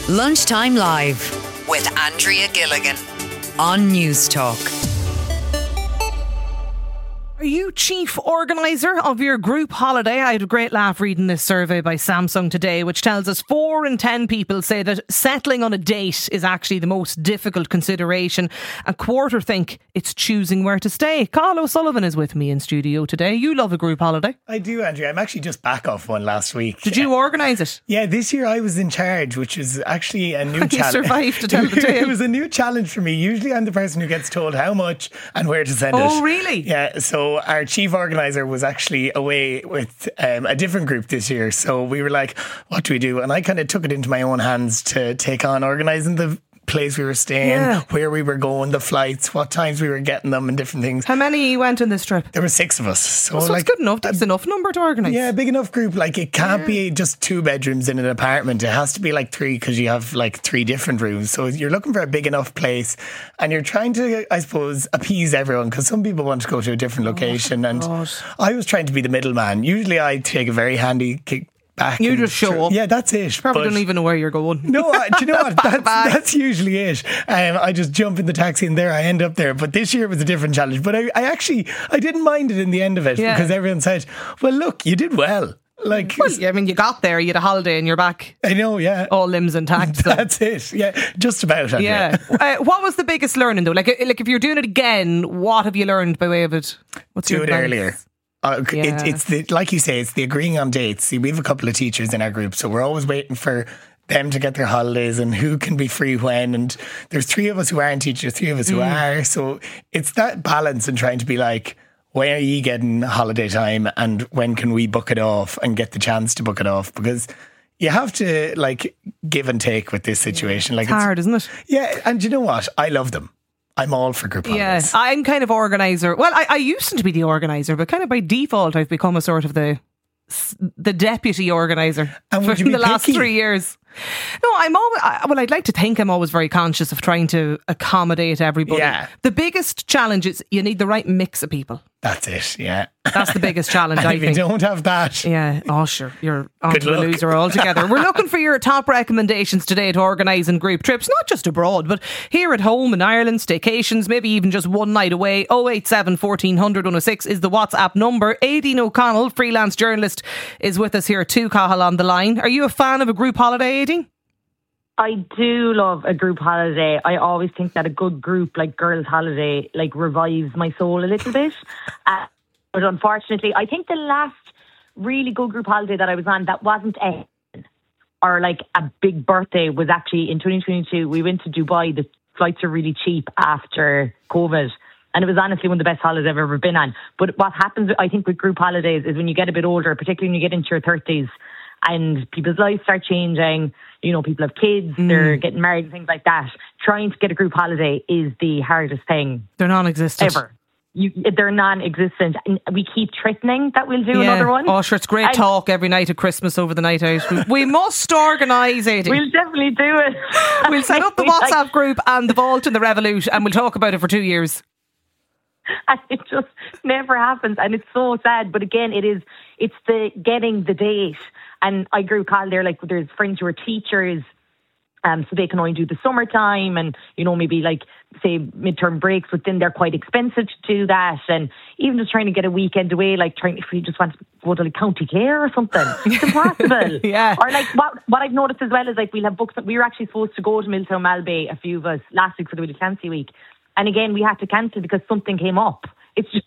Lunchtime Live with Andrea Gilligan on News Talk. Are you chief organiser of your group holiday? I had a great laugh reading this survey by Samsung today, which tells us 4 in 10 people say that settling on a date is actually the most difficult consideration. A quarter think it's choosing where to stay. Carl O'Sullivan is with me in studio today. You love a group holiday. I do, Andrea. I'm actually just back off one last week. Did you organise it? Yeah, this year I was in charge, which is actually a new challenge. You survived to tell the tale. It was a new challenge for me. Usually I'm the person who gets told how much and where to send it. Oh, really? Yeah, so our chief organiser was actually away with a different group this year. So we were like, what do we do? And I kind of took it into my own hands to take on organising the place we were staying, where we were going, the flights, what times we were getting them and different things. How many went on this trip? There were 6 of us. So it's good enough. That's enough number to organise. Yeah, big enough group. Like it can't be just 2 bedrooms in an apartment. It has to be like 3 because you have like 3 different rooms. So you're looking for a big enough place and you're trying to, I suppose, appease everyone because some people want to go to a different location. And I was trying to be the middleman. Usually I take a very handy kick back. You just show up. Yeah, that's it. Probably don't even know where you're going. No, do you know what? That's usually it. I just jump in the taxi and there I end up there. But this year was a different challenge. But I didn't mind it in the end of it because everyone said, well, look, you did well. Like, well, I mean, you got there, you had a holiday and you're back. I know, yeah. All limbs intact. So. That's it. Yeah, just about. Yeah. What was the biggest learning though? Like if you're doing it again, what have you learned by way of it? Do it earlier. It's like you say, it's the agreeing on dates. See, we have a couple of teachers in our group, so we're always waiting for them to get their holidays and who can be free when. And there's 3 of us who aren't teachers, 3 of us who are. So it's that balance and trying to be like, when are you getting holiday time and when can we book it off and get the chance to book it off? Because you have to like give and take with this situation. Like it's hard, isn't it? Yeah, and you know what? I love them. I'm all for group holidays. Yeah, I'm kind of organiser. Well, I used to be the organiser, but kind of by default I've become a sort of the deputy organiser for the last 3 years. No, I'd like to think I'm always very conscious of trying to accommodate everybody. Yeah. The biggest challenge is you need the right mix of people. That's it, yeah. That's the biggest challenge, I think. If you don't have that... Yeah, sure, you're on to a loser altogether. We're looking for your top recommendations today to organise in group trips, not just abroad, but here at home in Ireland, staycations, maybe even just one night away. 087 1400 106 is the WhatsApp number. Aideen O'Connell, freelance journalist, is with us here too, Cathal, on the line. Are you a fan of a group holiday, Aideen? I do love a group holiday. I always think that a good group, like girls' holiday, like revives my soul a little bit. But unfortunately, I think the last really good group holiday that I was on that wasn't or like a big birthday was actually in 2022. We went to Dubai. The flights are really cheap after COVID. And it was honestly one of the best holidays I've ever been on. But what happens, I think, with group holidays is when you get a bit older, particularly when you get into your 30s and people's lives start changing, you know, people have kids, they're getting married and things like that. Trying to get a group holiday is the hardest thing. They're non-existent. Ever. They're non-existent. And we keep threatening that we'll do another one. Oh, sure, it's great talk every night at Christmas over the night out. We must organise it. We'll definitely do it. We'll set up the WhatsApp group and the Vault and the Revolut and we'll talk about it for 2 years. And it just never happens. And it's so sad. But again, it's the getting the date. And I grew Carl there, like there's friends who are teachers, so they can only do the summertime and, you know, maybe like say midterm breaks, but then they're quite expensive to do that. And even just trying to get a weekend away, like if you just want to go to like County Clare or something, it's impossible. Yeah. Or like what I've noticed as well is like we'll have books. We were actually supposed to go to Milltown Malbay, a few of us, last week for the Willie Clancy week. And again, we had to cancel because something came up. It's just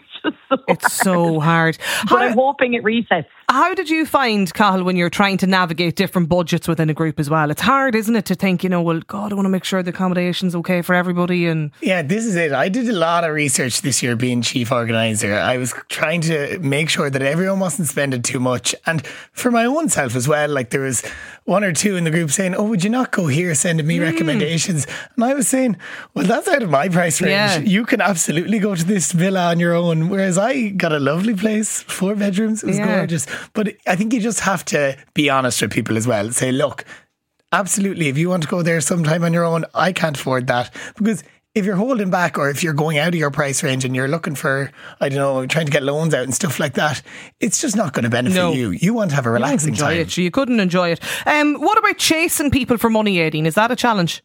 so hard. But I'm hoping it resets. How did you find, Cathal, when you're trying to navigate different budgets within a group as well? It's hard, isn't it, to think, you know, well, God, I want to make sure the accommodation's okay for everybody. And yeah, this is it. I did a lot of research this year being chief organiser. I was trying to make sure that everyone wasn't spending too much. And for my own self as well, like there was 1 or 2 in the group saying, oh, would you not go here sending me recommendations? And I was saying, well, that's out of my price range. Yeah. You can absolutely go to this villa on your own. Whereas I got a lovely place, 4 bedrooms. It was gorgeous. But I think you just have to be honest with people as well. Say, look, absolutely, if you want to go there sometime on your own, I can't afford that. Because if you're holding back or if you're going out of your price range and you're looking for, I don't know, trying to get loans out and stuff like that, it's just not going to benefit you. You want to have a relaxing time. You couldn't enjoy it. What about chasing people for money, Aideen? Is that a challenge?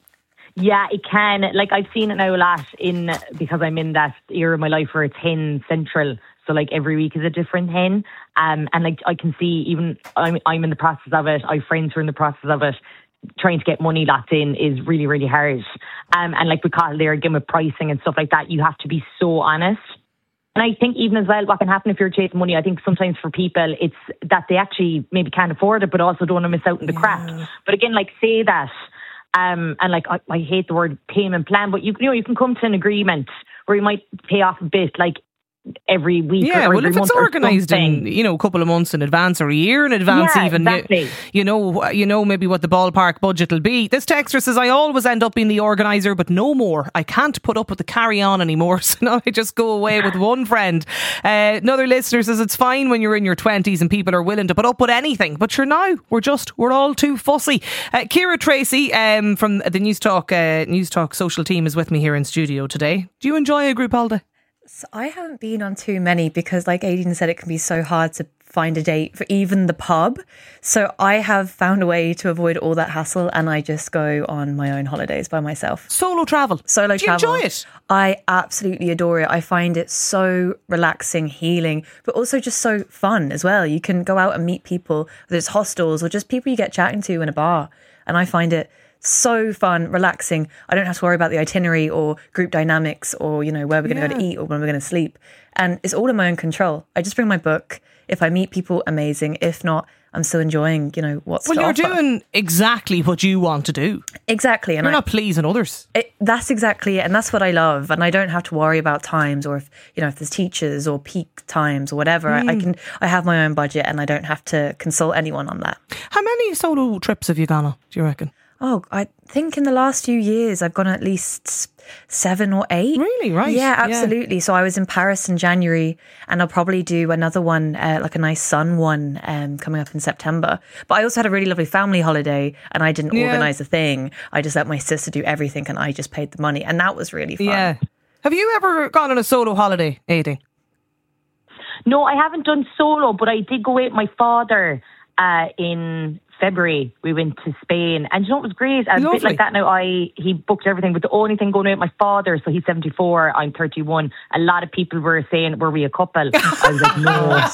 Yeah, it can. Like, I've seen it now a lot because I'm in that era of my life where it's hen central. So like every week is a different hen. And like I can see, even I'm in the process of it. I have friends who are in the process of it. Trying to get money locked in is really, really hard. And like we call it there, again, with pricing and stuff like that, you have to be so honest. And I think even as well, what can happen if you're chasing money, I think sometimes for people, it's that they actually maybe can't afford it, but also don't want to miss out on the crap. But again, like say that, and like I hate the word payment plan, but you can come to an agreement where you might pay off a bit, like every week or every if month it's organised in a couple of months in advance or a year in advance, even exactly. you know maybe what the ballpark budget will be. This texter says, I always end up being the organiser, but no more. I can't put up with the carry on anymore, so now I just go away with one friend. Another listener says, it's fine when you're in your 20s and people are willing to put up with anything, but sure, now we're all too fussy. Ciara Tracy from the News Talk social team is with me here in studio today. Do you enjoy a group holiday? So I haven't been on too many because, like Aideen said, it can be so hard to find a date for even the pub. So I have found a way to avoid all that hassle, and I just go on my own holidays by myself. Solo travel. Do you enjoy it? I absolutely adore it. I find it so relaxing, healing, but also just so fun as well. You can go out and meet people, whether it's hostels or just people you get chatting to in a bar. And I find it so fun, relaxing. I don't have to worry about the itinerary or group dynamics or, where we're going to go to eat or when we're going to sleep. And it's all in my own control. I just bring my book. If I meet people, amazing. If not, I'm still enjoying, what's to offer. Well, you're doing exactly what you want to do. Exactly. And you're not pleasing others. That's exactly it. And that's what I love. And I don't have to worry about times or if there's teachers or peak times or whatever. I have my own budget and I don't have to consult anyone on that. How many solo trips have you gone on, do you reckon? Oh, I think in the last few years I've gone at least 7 or 8. Really? Right. Yeah, absolutely. So I was in Paris in January and I'll probably do another one, like a nice sun one coming up in September. But I also had a really lovely family holiday and I didn't organise a thing. I just let my sister do everything and I just paid the money. And that was really fun. Yeah. Have you ever gone on a solo holiday, Aideen? No, I haven't done solo, but I did go with my father in February. We went to Spain, and it was great. And a bit like that now, he booked everything, but the only thing going out with my father, so he's 74, I'm 31. A lot of people were saying, were we a couple? I was like,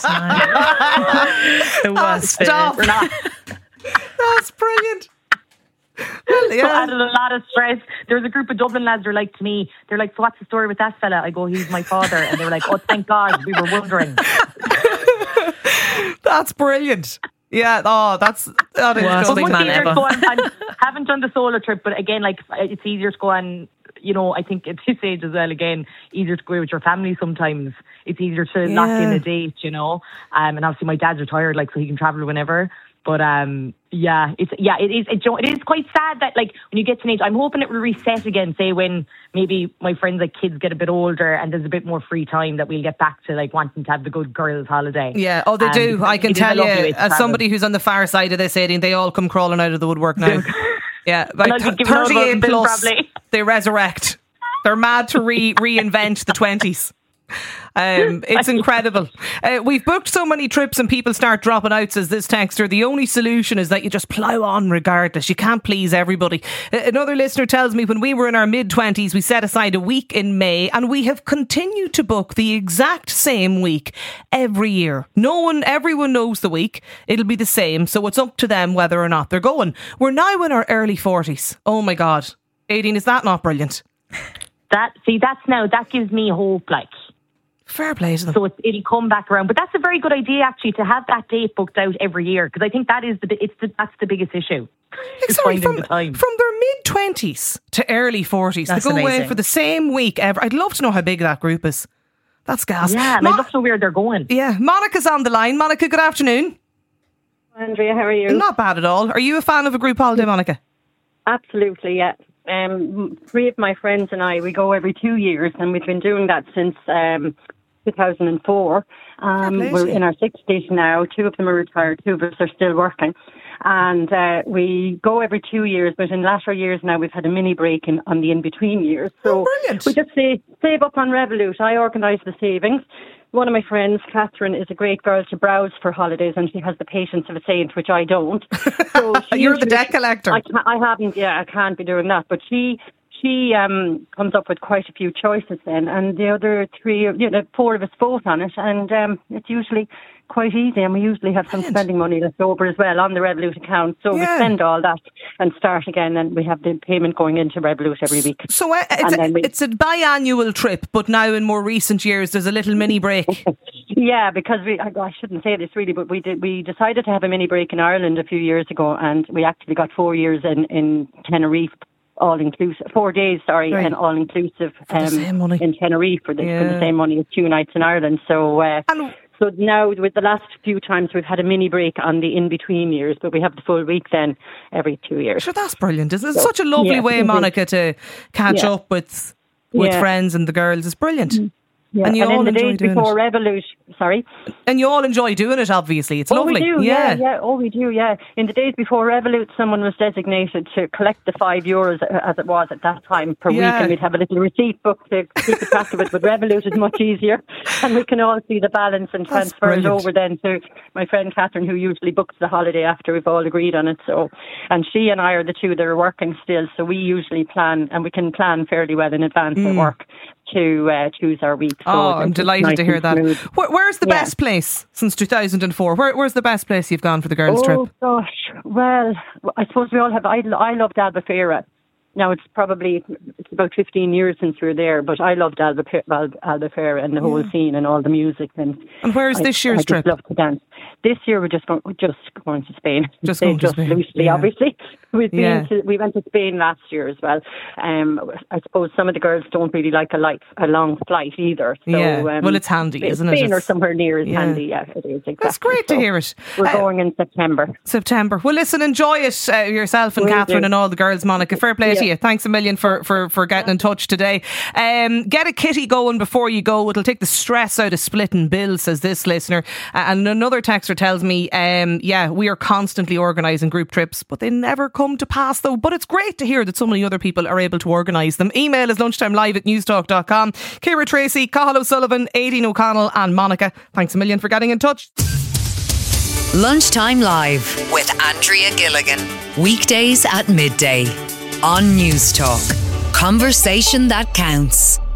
no. The worst. Stop. We're not. That's brilliant. Well, yeah. So I added a lot of stress. There was a group of Dublin lads who were like to me, they're like, so what's the story with that fella? I go, he's my father. And they were like, oh, thank God, we were wondering. That's brilliant. Yeah, that is big man ever. I haven't done the solo trip, but again, like it's easier to go on. I think at this age as well. Again, easier to go with your family. Sometimes it's easier to lock in a date. And obviously my dad's retired, like so he can travel whenever. But it is quite sad that like when you get to an age, I'm hoping it will reset again. Say when maybe my friends like kids get a bit older and there's a bit more free time, that we'll get back to like wanting to have the good girls' holiday. Yeah, they do. I can tell you, as somebody who's on the far side of this, Aideen, they all come crawling out of the woodwork now. Yeah, like 38 plus, they resurrect. They're mad to reinvent the 20s. It's incredible. We've booked so many trips and people start dropping out, says this texter. The only solution is that you just plough on regardless. You can't please everybody. Another listener tells me when we were in our mid-20s, we set aside a week in May and we have continued to book the exact same week every year. Everyone knows the week. It'll be the same, so it's up to them whether or not they're going. We're now in our early 40s. Oh my God. Aideen, is that not brilliant? That gives me hope, like. Fair play to them. So it'll come back around. But that's a very good idea, actually, to have that date booked out every year, because I think that is that's the biggest issue. From their mid-20s to early 40s, that's they go amazing. away for the same week ever. I'd love to know how big that group is. That's gas. Yeah, and I'd love to know where they're going. Yeah, Monica's on the line. Monica, good afternoon. Andrea, how are you? Not bad at all. Are you a fan of a group holiday, Monica? Absolutely, yeah. 3 of my friends and I, we go every 2 years, and we've been doing that since 2004. We're in our 60s now. 2 of them are retired, 2 of us are still working. And we go every 2 years, but in latter years now we've had a mini break on the in-between years. So brilliant. we just save up on Revolut. I organise the savings. One of my friends, Catherine, is a great girl to browse for holidays, and she has the patience of a saint, which I don't. So you're the debt collector. I can't be doing that. But she comes up with quite a few choices then, and the other three, 4 of us vote on it, and it's usually quite easy, and we usually have some spending money left over as well on the Revolut account. So we spend all that and start again, and we have the payment going into Revolut every week. So it's a biannual trip, but now in more recent years there's a little mini break. Yeah, because I shouldn't say this really, but we decided to have a mini break in Ireland a few years ago, and we actually got 4 years in Tenerife. All inclusive, 4 days, right. And all inclusive in Tenerife for the same money as 2 nights in Ireland. So now with the last few times we've had a mini break on the in-between years, but we have the full week then every 2 years. Sure, that's brilliant. It's such a lovely way, Monica, to catch up with friends and the girls. It's brilliant. Yeah. And you all in the enjoy days doing before it. Revolut, sorry. And you all enjoy doing it, obviously. It's lovely. We do, yeah. Oh, we do, yeah. In the days before Revolut, someone was designated to collect the €5 as it was at that time per week, and we'd have a little receipt book to keep track of it. But Revolut is much easier, and we can all see the balance and transfer it over then to my friend Catherine, who usually books the holiday after we've all agreed on it. So, and she and I are the two that are working still, so we usually plan, and we can plan fairly well in advance at work to choose our week. So I'm delighted to hear that. Where's the best place since 2004? Where's the best place you've gone for the girls' trip? Oh gosh, well, I suppose we all have. I loved Albufeira. Now it's about 15 years since we were there, but I loved Albufeira and the whole scene and all the music. And where's this year's trip? I just love to dance. This year we're just going to Spain. Just going to Spain. Loosely, obviously. We went to Spain last year as well. I suppose some of the girls don't really like a long flight either. So, well, it's handy, isn't it? Spain or somewhere near is handy. Yeah, it is. Exactly. That's great to hear it. We're going in September. Well, listen, enjoy it yourself and Catherine and all the girls. Monica, fair play to you. Thanks a million for getting in touch today. Get a kitty going before you go. It'll take the stress out of splitting bills, says this listener. And another texter tells me, we are constantly organising group trips, but they never come to pass though. But it's great to hear that so many other people are able to organise them. Email is lunchtimelive@newstalk.com. Ciara Tracy, Cathal O'Sullivan, Aideen O'Connell and Monica, thanks a million for getting in touch. Lunchtime Live with Andrea Gilligan. Weekdays at midday on Newstalk. Conversation that counts.